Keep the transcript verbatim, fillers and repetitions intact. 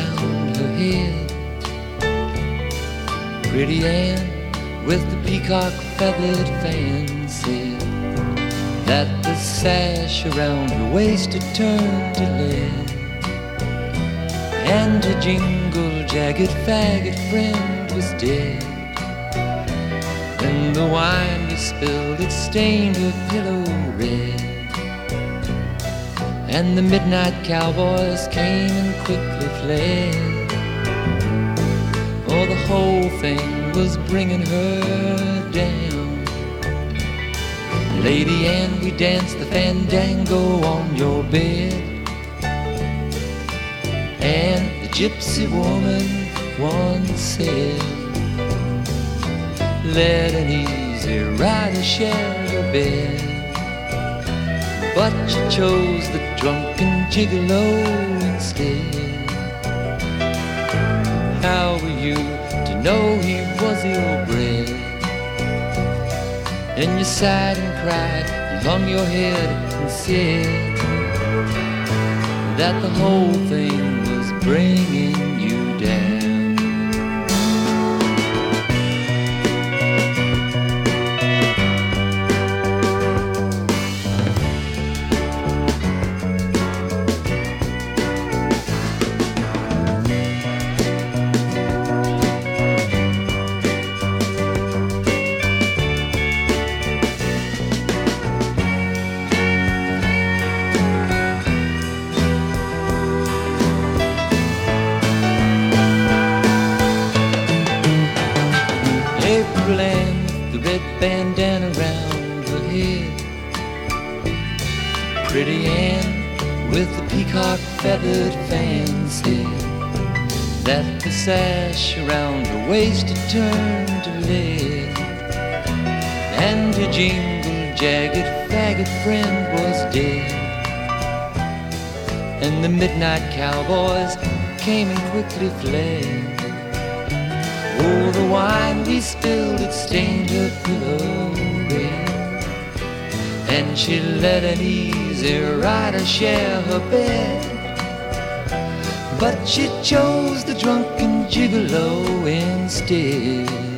around her head. Pretty Ann with the peacock feathered fan said that the sash around her waist had turned to lead, and her jingle-jagged faggot friend was dead. And the wine we spilled had stained her pillow red, and the midnight cowboys came and quickly fled. Oh, the whole thing was bringing her down. Lady Ann, we danced the fandango on your bed, and the gypsy woman once said, let an easy rider share your bed. But she chose the drunken gigolo instead. How were you to know he was ill-bred? And you sighed and cried and hung your head and said that the whole thing was bringing you down. April Ann with the red bandana around her head. Pretty Ann with the peacock feathered fan said that the sash around her waist had turned to lead, and her jingle-jagged faggot friend was dead. And the midnight cowboys came and quickly fled. Oh, the wine we spilled had stained her pillow red, and she let an easy rider share her bed. But she chose the drunken gigolo instead.